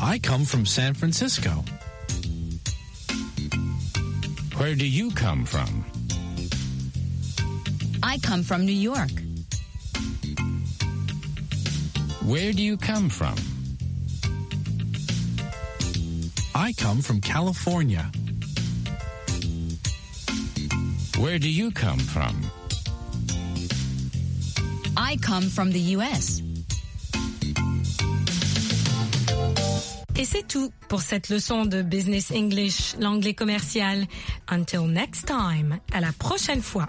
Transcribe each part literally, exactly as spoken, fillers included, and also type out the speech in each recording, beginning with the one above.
I come from San Francisco. Where do you come from? I come from New York. Where do you come from? I come from California. Where do you come from? I come from the U S. Et c'est tout pour cette leçon de Business English, l'anglais commercial. Until next time, à la prochaine fois.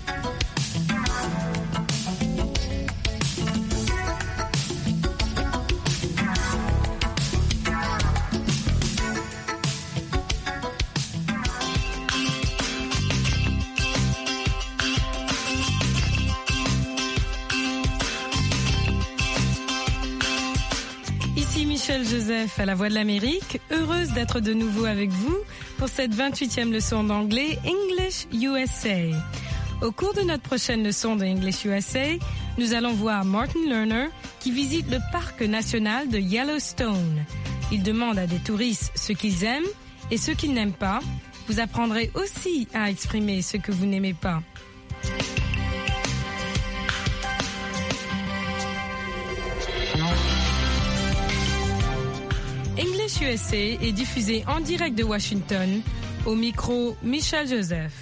Michel Joseph à la Voix de l'Amérique, heureuse d'être de nouveau avec vous pour cette vingt-huitième leçon d'anglais English U S A. Au cours de notre prochaine leçon de English U S A, nous allons voir Martin Lerner qui visite le parc national de Yellowstone. Il demande à des touristes ce qu'ils aiment et ce qu'ils n'aiment pas. Vous apprendrez aussi à exprimer ce que vous n'aimez pas. English U S A est diffusé en direct de Washington, au micro Michel Joseph.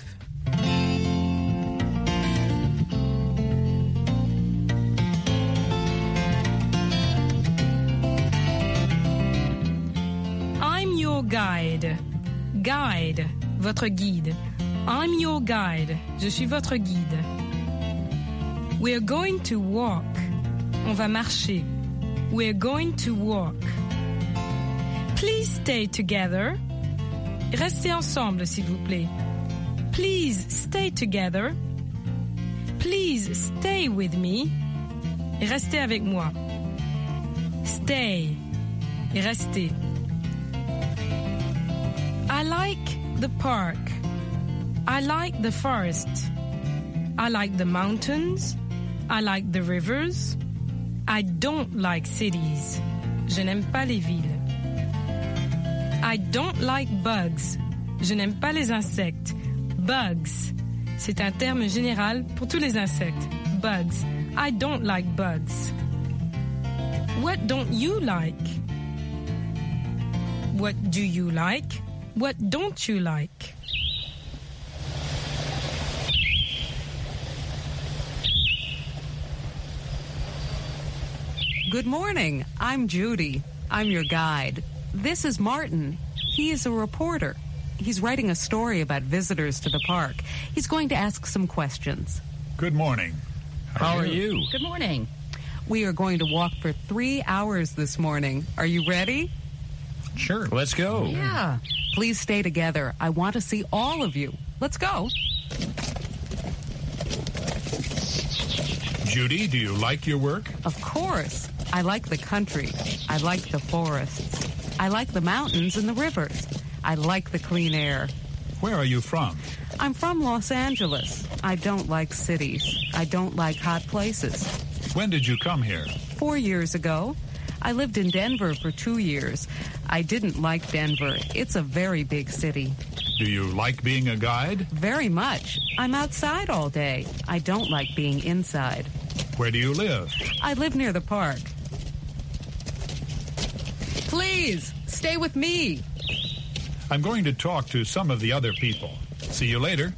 I'm your guide. Guide, votre guide. I'm your guide. Je suis votre guide. We're going to walk. On va marcher. We're going to walk. Please stay together. Restez ensemble, s'il vous plaît. Please stay together. Please stay with me. Restez avec moi. Stay. Restez. I like the park. I like the forest. I like the mountains. I like the rivers. I don't like cities. Je n'aime pas les villes. I don't like bugs. Je n'aime pas les insectes. Bugs. C'est un terme général pour tous les insectes. Bugs. I don't like bugs. What don't you like? What do you like? What don't you like? Good morning. I'm Judy. I'm your guide. This is Martin. He is a reporter. He's writing a story about visitors to the park. He's going to ask some questions. Good morning. How, How are you? you? Good morning. We are going to walk for three hours this morning. Are you ready? Sure. Let's go. Yeah. Please stay together. I want to see all of you. Let's go. Judy, do you like your work? Of course. I like the country. I like the forests. I like the mountains and the rivers. I like the clean air. Where are you from? I'm from Los Angeles. I don't like cities. I don't like hot places. When did you come here? Four years ago. I lived in Denver for two years. I didn't like Denver. It's a very big city. Do you like being a guide? Very much. I'm outside all day. I don't like being inside. Where do you live? I live near the park. Please, stay with me. I'm going to talk to some of the other people. See you later.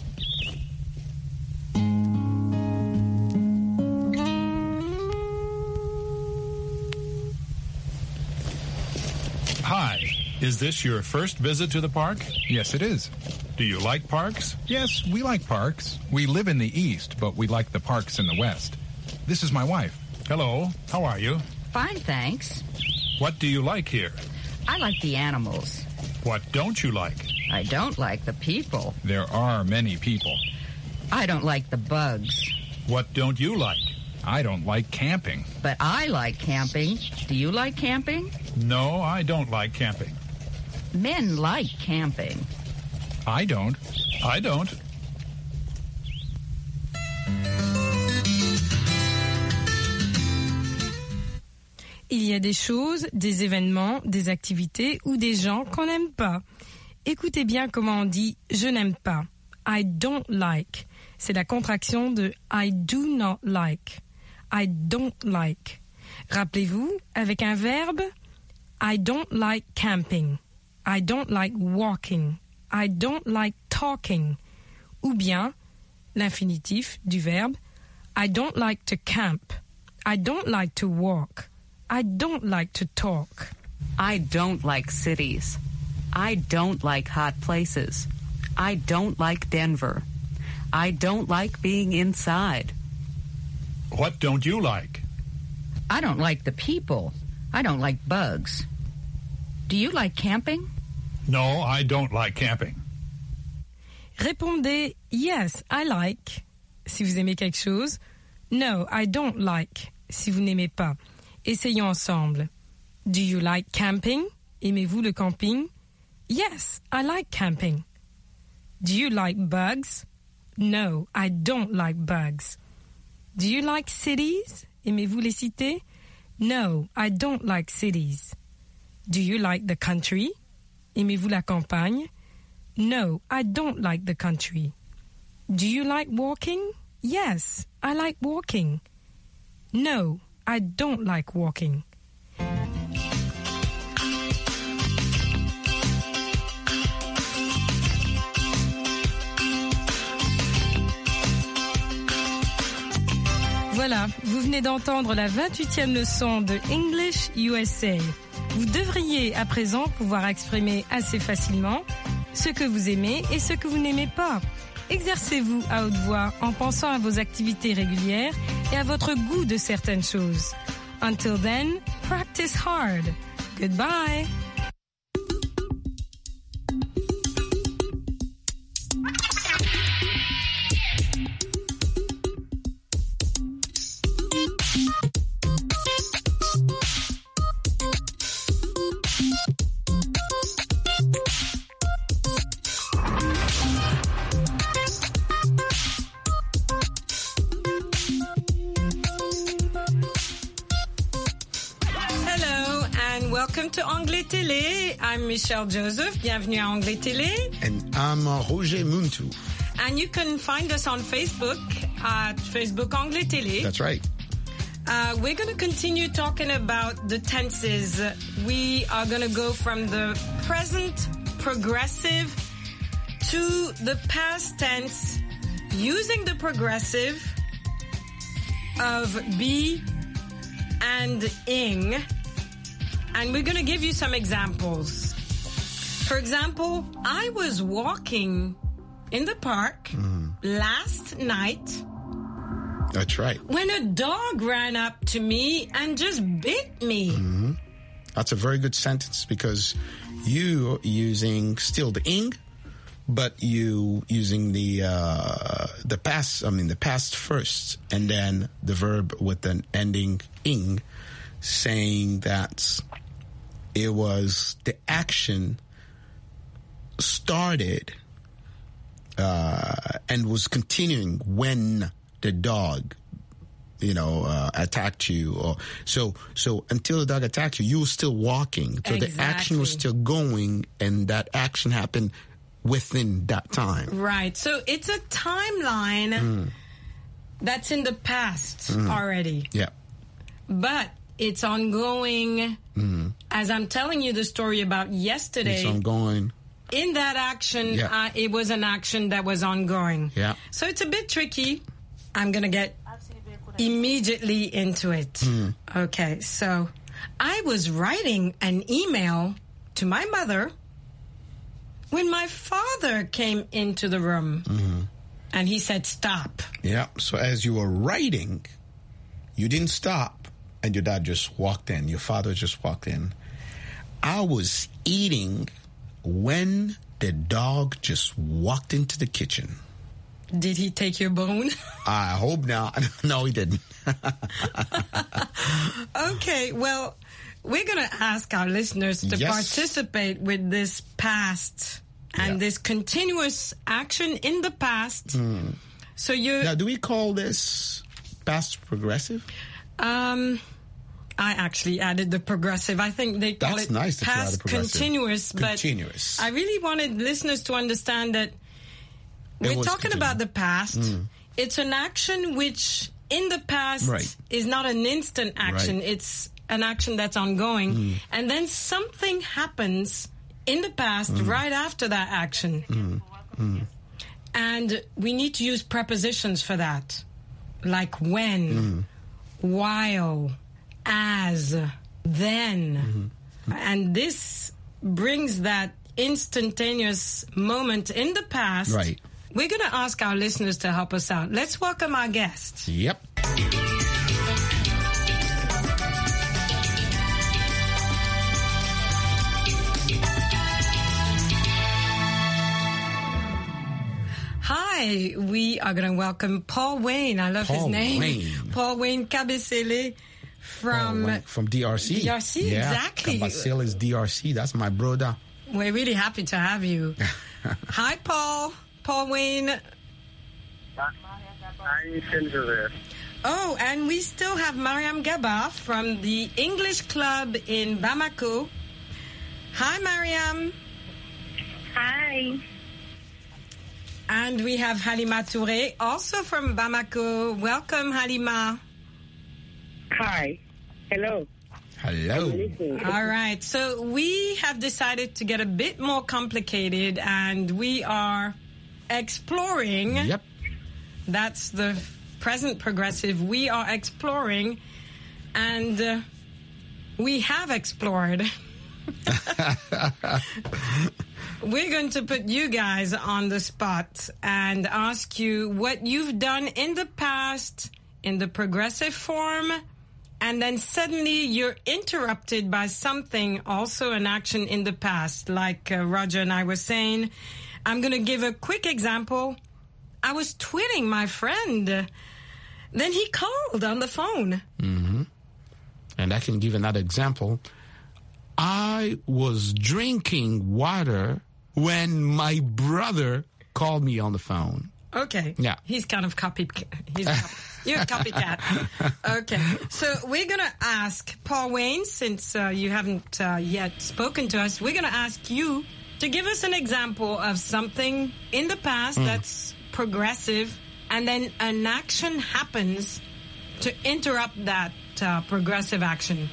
Hi, is this your first visit to the park? Yes, it is. Do you like parks? Yes, we like parks. We live in the east, but we like the parks in the west. This is my wife. Hello, how are you? Fine, thanks. What do you like here? I like the animals. What don't you like? I don't like the people. There are many people. I don't like the bugs. What don't you like? I don't like camping. But I like camping. Do you like camping? No, I don't like camping. Men like camping. I don't. I don't. il y a des choses, des événements, des activités ou des gens qu'on n'aime pas. Écoutez bien comment on dit « je n'aime pas ». I don't like. C'est la contraction de I do not like. I don't like. Rappelez-vous, avec un verbe, I don't like camping. I don't like walking. I don't like talking. Ou bien l'infinitif du verbe, I don't like to camp. I don't like to walk. I don't like to talk. I don't like cities. I don't like hot places. I don't like Denver. I don't like being inside. What don't you like? I don't like the people. I don't like bugs. Do you like camping? No, I don't like camping. Répondez yes, I like si vous aimez quelque chose. No, I don't like si vous n'aimez pas. Essayons ensemble. Do you like camping? Aimez-vous le camping? Yes, I like camping. Do you like bugs? No, I don't like bugs. Do you like cities? Aimez-vous les cités? No, I don't like cities. Do you like the country? Aimez-vous la campagne? No, I don't like the country. Do you like walking? Yes, I like walking. No, I don't like walking. Voilà, vous venez d'entendre la vingt-huitième leçon de English U S A. Vous devriez à présent pouvoir exprimer assez facilement ce que vous aimez et ce que vous n'aimez pas. Exercez-vous à haute voix en pensant à vos activités régulières et à votre goût de certaines choses. Until then, practice hard. Goodbye. Welcome to Anglais Télé. I'm Michelle Joseph. Bienvenue à Anglais Télé. And I'm uh, Roger Muntu. And you can find us on Facebook at Facebook Anglais Télé. That's right. Uh, we're going to continue talking about the tenses. We are going to go from the present progressive to the past tense using the progressive of be and ing. And we're going to give you some examples. For example, I was walking in the park mm. last night. That's right. When a dog ran up to me and just bit me. Mm-hmm. That's a very good sentence because you using still the ing, but you using the uh, the past. I mean the past first, and then the verb with an ending ing, saying that it was the action started uh, and was continuing when the dog, you know, uh, attacked you. Or so so until the dog attacked you, you were still walking. So exactly. The action was still going, and that action happened within that time. Right. So it's a timeline mm. that's in the past mm. already. Yeah. But it's ongoing. Mm. As I'm telling you the story about yesterday. It's ongoing. In that action, yeah. uh, it was an action that was ongoing. Yeah. So it's a bit tricky. I'm going to get immediately into it. Mm. Okay, so I was writing an email to my mother when my father came into the room. Mm-hmm. And he said, stop. Yeah, so as you were writing, you didn't stop. And your dad just walked in. Your father just walked in. I was eating when the dog just walked into the kitchen. Did he take your bone? I hope not. No, he didn't. Okay, well, we're going to ask our listeners to yes. participate with this past and yeah. this continuous action in the past. Mm. So you Now, do we call this past progressive? Um, I actually added the progressive. I think they call That's it nice that you added past progressive. continuous. Continuous. But I really wanted listeners to understand that we're was talking continuous. about the past. Mm. It's an action which in the past Right. is not an instant action. Right. It's an action that's ongoing. Mm. And then something happens in the past Mm. right after that action. Mm. Mm. And we need to use prepositions for that. Like when, Mm. while, as, then. Mm-hmm. And this brings that instantaneous moment in the past. Right. We're going to ask our listeners to help us out. Let's welcome our guest. Yep. Hi, we are going to welcome Paul Wayne. I love his Paul name. Wayne. Paul Wayne Kabesele from... Oh, right. From D R C. D R C, yeah. exactly. Kabasele is D R C. That's my brother. We're really happy to have you. Hi, Paul. Paul Wayne. Oh, and we still have Mariam Gaba from the English Club in Bamako. Hi, Mariam. Hi. And we have Halima Touré, also from Bamako. Welcome, Halima. Hi. Hello. Hello. All right. So we have decided to get a bit more complicated, and we are exploring. Yep. That's the present progressive. We are exploring, and uh, we have explored. We're going to put you guys on the spot and ask you what you've done in the past in the progressive form, and then suddenly you're interrupted by something, also an action in the past, like uh, Roger and I were saying. I'm going to give a quick example. I was tweeting my friend. Then he called on the phone. Mm-hmm. And I can give another example. I was drinking water when my brother called me on the phone. Okay. Yeah. He's kind of copy. He's a copy, you're a copycat. Okay. So we're going to ask Paul Wayne, since uh, you haven't uh, yet spoken to us, we're going to ask you to give us an example of something in the past mm. that's progressive, and then an action happens to interrupt that uh, progressive action.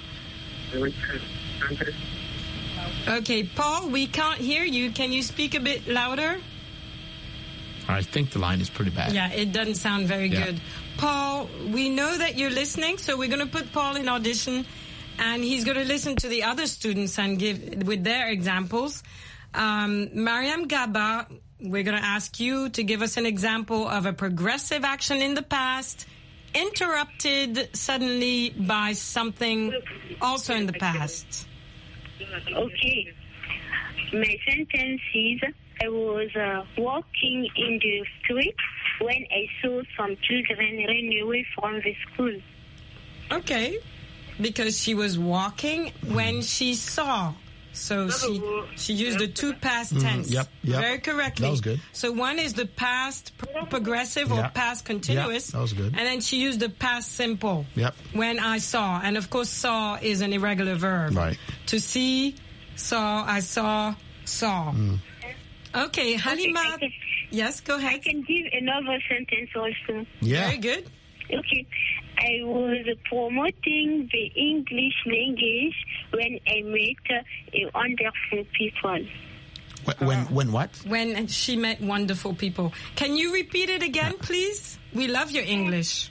Okay, Paul, we can't hear you. Can you speak a bit louder? I think the line is pretty bad. Yeah, it doesn't sound very yeah. good. Paul, we know that you're listening, so we're going to put Paul in audition, and he's going to listen to the other students and give with their examples. Um, Mariam Gaba, we're going to ask you to give us an example of a progressive action in the past, interrupted suddenly by something also in the past. Okay. My sentence is, I was uh, walking in the street when I saw some children run away from the school. Okay. Because she was walking when she saw. So she she used the two past tense. Mm, yep, yep. Very correctly. That was good. So one is the past pro- progressive or yep. past continuous. Yep, that was good. And then she used the past simple. Yep. When I saw. And of course saw is an irregular verb. Right. To see, saw, I saw, saw. Mm. Okay, Halima. Okay, can, yes, go ahead. I can give another sentence also. Yeah. Very good. Okay. I was promoting the English language when I met uh, wonderful people. When, when, when what? When she met wonderful people. Can you repeat it again, please? We love your English.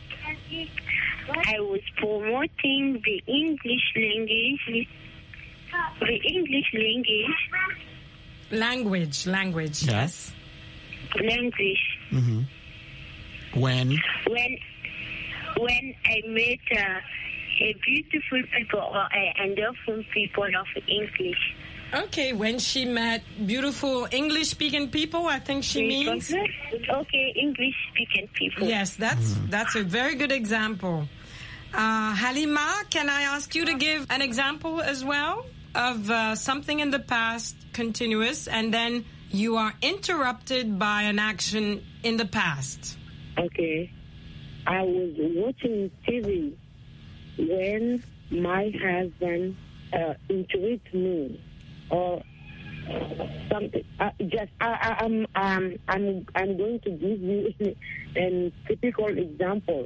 I was promoting the English language. The English language. Language, language, yeah. yes. Language. Mm-hmm. When? When. When I met uh, a beautiful people or a wonderful people of English. Okay, when she met beautiful English-speaking people, I think she means. Okay, English-speaking people. Yes, that's that's a very good example. Uh, Halima, can I ask you to give an example as well of uh, something in the past, continuous, and then you are interrupted by an action in the past? Okay. I was watching T V when my husband uh, interrupt me or something. Uh, just I, I, I'm um, I'm I'm going to give you a typical example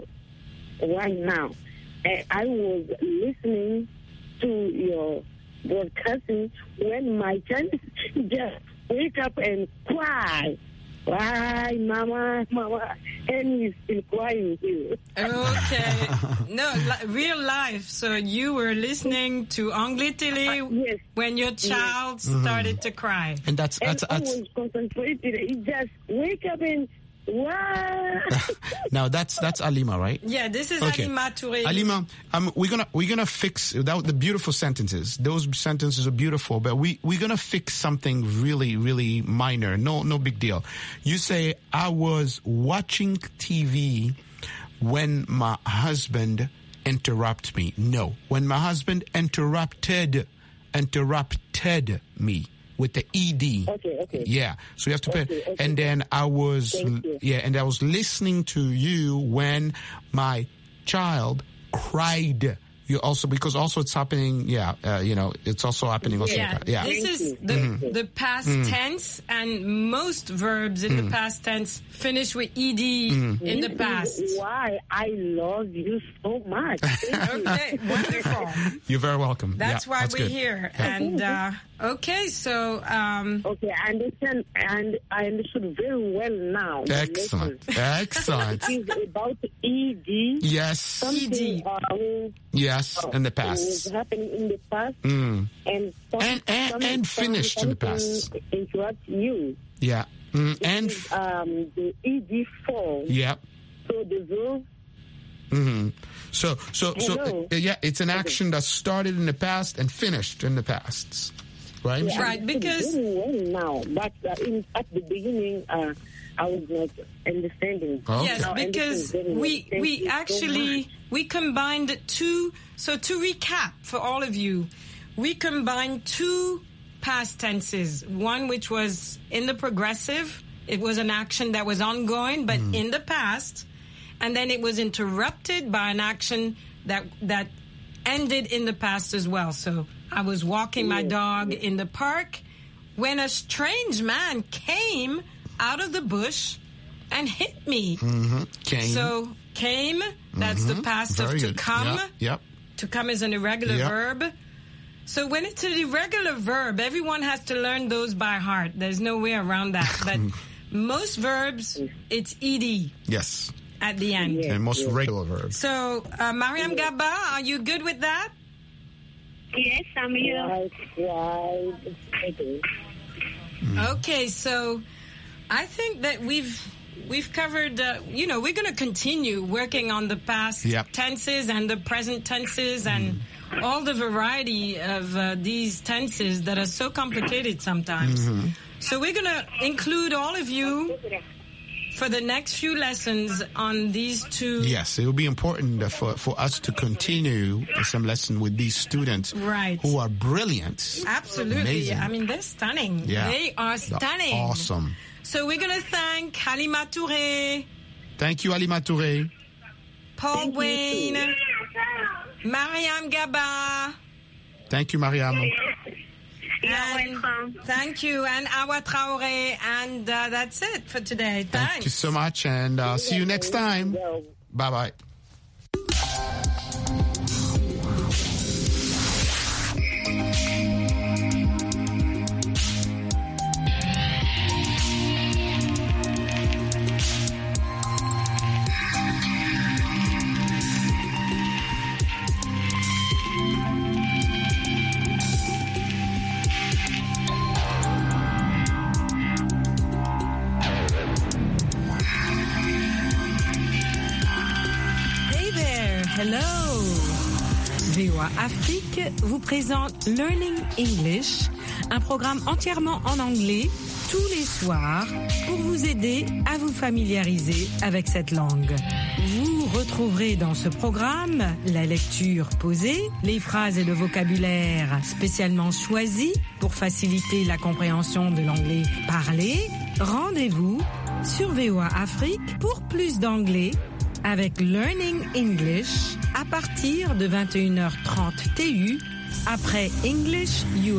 right now. Uh, I was listening to your broadcasting when my child just wake up and cry. Why, mama, mama, and he's still crying too. Okay. No, li- real life. So you were listening to Anglais Télé uh, yes. when your child yes. started mm-hmm. to cry. And that's that's, and that's I was concentrated. He just wake up and wow. Now that's that's Alima, right? Yeah, this is okay. Alima Touré. Alima, um, we're gonna we're gonna fix that, the beautiful sentences. Those sentences are beautiful, but we we're gonna fix something really really minor. No no big deal. You say I was watching T V when my husband interrupted me. No, when my husband interrupted interrupted me. With the E D. Okay, okay. Yeah. So you have to pay. Okay, okay. And then I was, Thank you. yeah, and I was listening to you when my child cried. You also, because also it's happening, yeah, uh, you know, it's also happening also. Yeah, yeah. This Thank is you. the, Mm-hmm. the past Mm. tense, and most verbs in Mm. the past tense finish with ed Mm. in the This past. is why I love you so much. Thank you. Okay, wonderful. You're very welcome. That's yeah, why that's we're good. here. And uh, okay, so um, Okay, I understand, and I understood very well now. Excellent. Excellent. It's about E D. Yes. Something uh, Yes, in the was past. happening in the past, Mm. and some, And- and- some, and some- finished in the something past. Interrupt you. Yeah. Mm. This And, is, um, the E D form. yeah. So the verb. Mm-hmm. So, so, so, Hello. uh, yeah, it's an action that started in the past and finished in the past. Right? Yeah, Right, I understood because- very well now, but uh, in, at the beginning, uh, I was not understanding. Okay. yes, Now I because understand very well. we Thank we you so actually much. we combined two. So to recap for all of you, we combined two past tenses. One which was in the progressive. It was an action that was ongoing, but Mm. in the past. And then it was interrupted by an action that that ended in the past as well. So I was walking my dog in the park when a strange man came out of the bush and hit me. Mm-hmm. Came. So came, that's the past Very of to good. come. Yep. Yep. To come is an irregular Yep. verb. So when it's an irregular verb, everyone has to learn those by heart. There's no way around that. But most verbs, it's ed Yes. at the end. And most regular verbs. So, uh, Mariam Gaba, are you good with that? Yes, I'm here. Right, right. Okay. Okay, so I think that we've we've covered. Uh, you know, we're going to continue working on the past Yep. tenses and the present tenses and all the variety of uh, these tenses that are so complicated sometimes. Mm-hmm. So we're going to include all of you for the next few lessons on these two. Yes, it will be important for, for us to continue some lesson with these students Right. who are brilliant. Absolutely. Amazing. I mean, they're stunning. Yeah. They are They're stunning. awesome. So we're going to thank Halima Touré, Thank you, Alima Touré. Paul Thank you, Wayne, too. Mariam Gaba. Thank you, Mariam. You're And welcome. thank you, and Awa Traoré. And uh, that's it for today. Thanks. Thank you so much, and uh, see you next time. Well, Bye-bye. Hey there, hello. V O A Afrique vous présente Learning English, un programme entièrement en anglais tous les soirs pour vous aider à vous familiariser avec cette langue. Vous retrouverez dans ce programme la lecture posée, les phrases et le vocabulaire spécialement choisis pour faciliter la compréhension de l'anglais parlé. Rendez-vous sur V O A Afrique pour plus d'anglais avec Learning English à partir de vingt et une heures trente T U après English U S.